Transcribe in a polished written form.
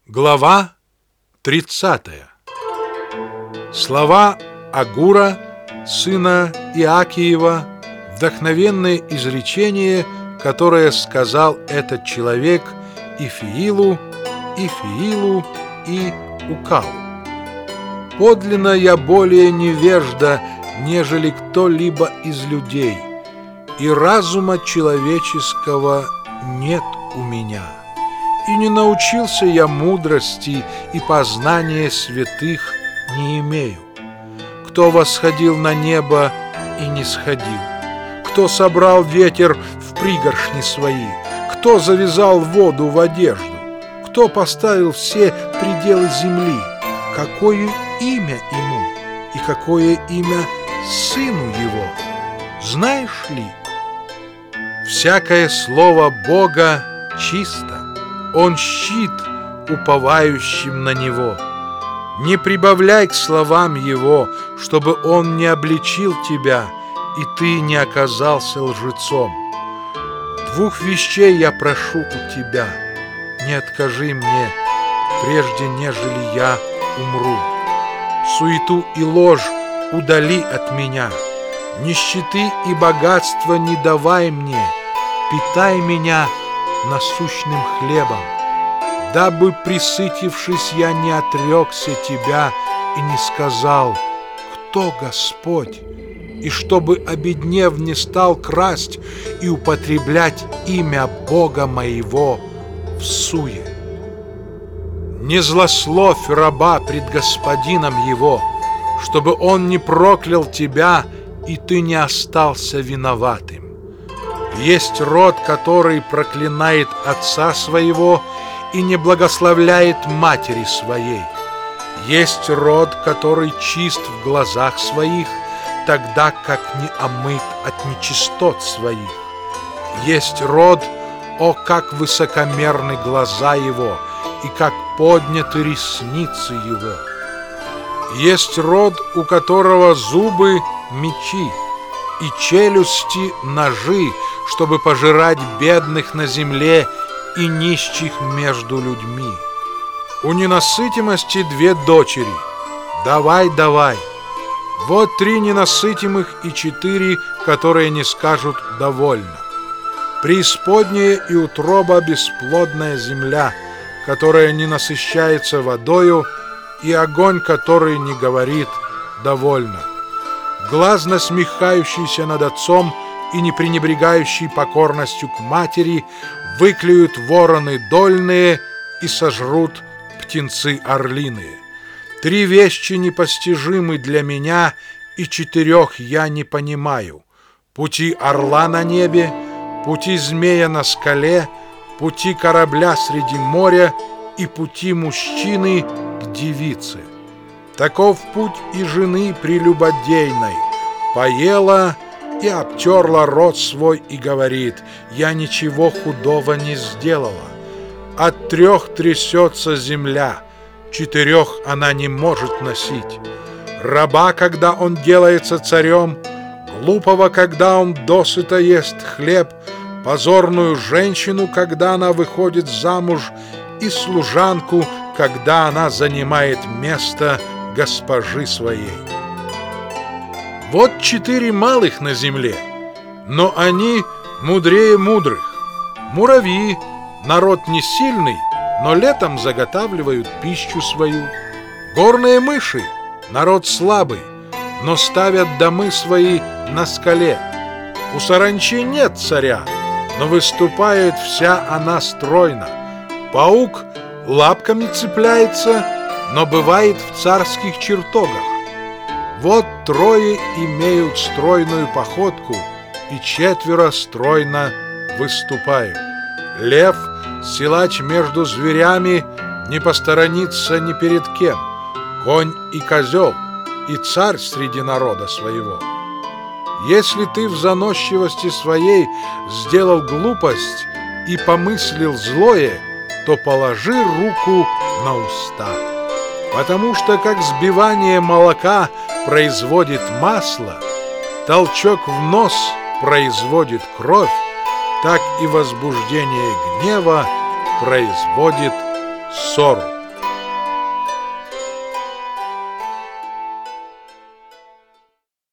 Глава 30. Слова Агура, сына Иакиева, вдохновенное изречение, которое сказал этот человек Ифиилу и Укалу. «Подлинно я более невежда, нежели кто-либо из людей, и разума человеческого нет у меня. И не научился я мудрости, и познания святых не имею. Кто восходил на небо и не сходил? Кто собрал ветер в пригоршни свои? Кто завязал воду в одежду? Кто поставил все пределы земли? Какое имя ему и какое имя сыну его? Знаешь ли? Всякое слово Бога чисто. Он щит уповающим на Него. Не прибавляй к словам Его, чтобы Он не обличил тебя, и ты не оказался лжецом. Двух вещей я прошу у тебя: не откажи мне, прежде нежели я умру. Суету и ложь удали от меня, нищеты и богатства не давай мне, питай меня насущным хлебом, дабы, присытившись, я не отрекся тебя и не сказал: кто Господь, и чтобы, обеднев, не стал красть и употреблять имя Бога моего в суе. Не злословь раба пред господином его, чтобы он не проклял тебя, и ты не остался виноватым. Есть род, который проклинает отца своего и не благословляет матери своей. Есть род, который чист в глазах своих, тогда как не омыт от нечистот своих. Есть род, о, как высокомерны глаза его, и как подняты ресницы его. Есть род, у которого зубы — мечи, и челюсти — ножи, чтобы пожирать бедных на земле и нищих между людьми. У ненасытимости две дочери. Давай, давай. Вот три ненасытимых и четыре, которые не скажут «довольно». Преисподняя и утроба — бесплодная земля, которая не насыщается водою, и огонь, который не говорит «довольно». Глаз, насмехающийся над отцом и не пренебрегающий покорностью к матери, выклюют вороны дольные и сожрут птенцы орлиные. Три вещи непостижимы для меня, и четырех я не понимаю: пути орла на небе, пути змея на скале, пути корабля среди моря и пути мужчины к девице. Таков путь и жены прелюбодейной: поела и обтерла рот свой и говорит: я ничего худого не сделала. От трех трясется земля, четырех она не может носить: раба, когда он делается царем, глупого, когда он досыта ест хлеб, позорную женщину, когда она выходит замуж, и служанку, когда она занимает место госпожи своей. Вот четыре малых на земле, но они мудрее мудрых. Муравьи — народ не сильный, но летом заготавливают пищу свою. Горные мыши — народ слабый, но ставят домы свои на скале. У саранчи нет царя, но выступает вся она стройно. Паук лапками цепляется, но бывает в царских чертогах. Вот трое имеют стройную походку, и четверо стройно выступают. Лев, силач между зверями, не посторонится ни перед кем. Конь и козел, и царь среди народа своего. Если ты в заносчивости своей сделал глупость и помыслил злое, то положи руку на уста. Потому что как взбивание молока производит масло, толчок в нос производит кровь, так и возбуждение гнева производит ссору.